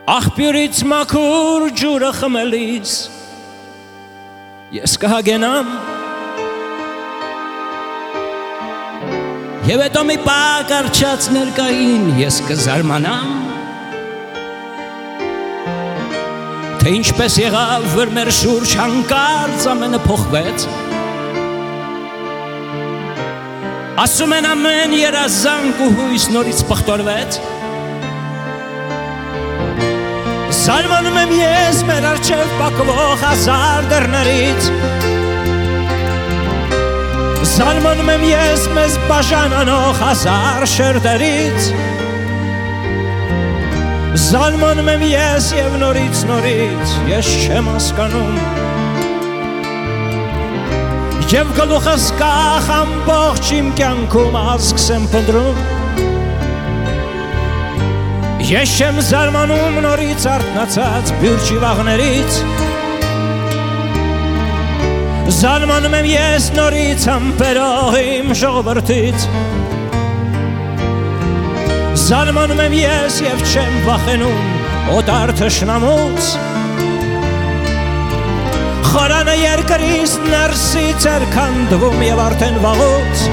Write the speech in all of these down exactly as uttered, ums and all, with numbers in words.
Աղբյուրից մաքուր ջուրը խմելիս ես կհագենամ Եվ հետո մի պակ արջած ներկային ես կզարմանամ Թե ինչպես եղավ, որ մեր շուրջ հանկարծ ամենը փոխվեց Ասում են ամեն երազանք ու հույս նորից պղտորվեց Զարմանում եմ ես մեր առջև պակվող հազար դռներից Զարմանում եմ ես մեզ բաժանանող հազար շերտերից Զարմանում եմ ես և նորից նորից ես չեմ հասկանում Եվ գլուխս կախ ամբողջ իմ կյանքում ազգս եմ փնտրում Ես չեմ զարմանում նորից արթնացած բյուրջի վաղներից Զարմանում եմ ես նորից ամպերող իմ ժողովրդից Զարմանում եմ ես և չեմ վախենում օտար թշնամուց Խորանը երկրից ներսից էր քանդվում և արդեն վաղուց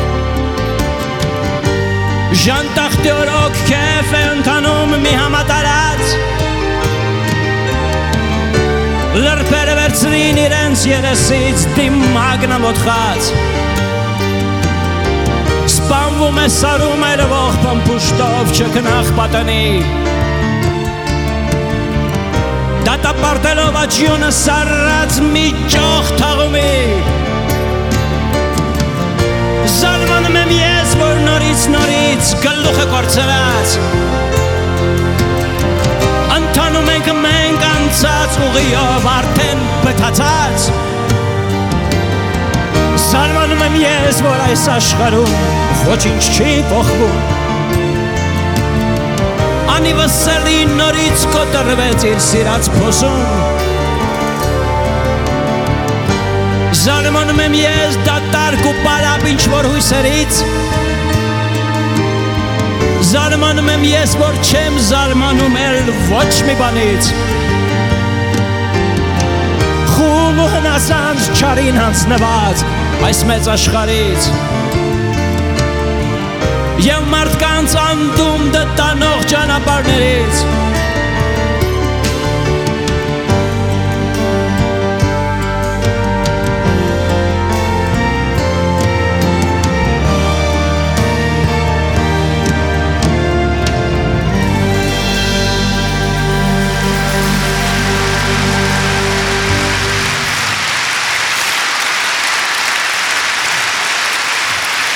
Ժանտախտի օրոք քեֆ է ընթանում մի համատարած Լրպերը վերցրին իրենց երեսից դիմագն ամոթխած Սպանվում է սարում այրվող պամպուշտով չքնախ պատանի Դատապարտելով աչյունը սարած մի ճոխ թաղումի Զարմանում եմ ես, որ նորից նորից գլուխը կործրած Ընթանում ենք մենք անցած ուղիով արդեն բթացած Զարմանում եմ ես, որ այս աշխարհում ոչինչ չի փոխվում Անիվսելի նորից կոտրվեց իր սիրած փոսում Զարմանում եմ ես դատարկ ու պարապ ինչ-որ հույսերից Զարմանում եմ ես, որ չեմ զարմանում էլ ոչ մի բանից Խուլ ու հնասանց չարին հանձնված այս մեծ աշխարից Եվ մարդկանց անդում դտանող ճանապարհներից